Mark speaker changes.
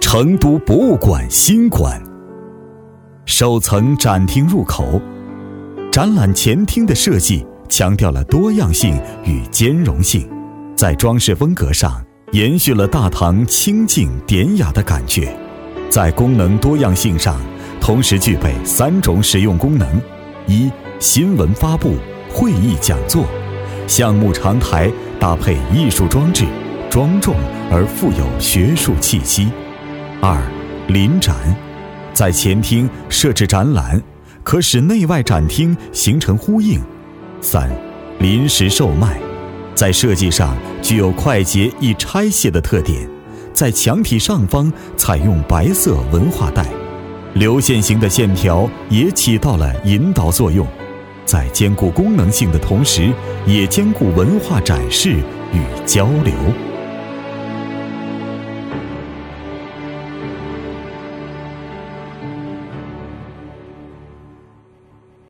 Speaker 1: 成都博物馆新馆，首层展厅入口，展览前厅的设计强调了多样性与兼容性，在装饰风格上延续了大唐清静典雅的感觉，在功能多样性上同时具备3种实用功能：一、新闻发布、会议讲座，项目长台搭配艺术装置，庄重而富有学术气息；二、临展，在前厅设置展览，可使内外展厅形成呼应；三、临时售卖，在设计上具有快捷易拆卸的特点，在墙体上方采用白色文化带，流线型的线条也起到了引导作用，在兼顾功能性的同时，也兼顾文化展示与交流。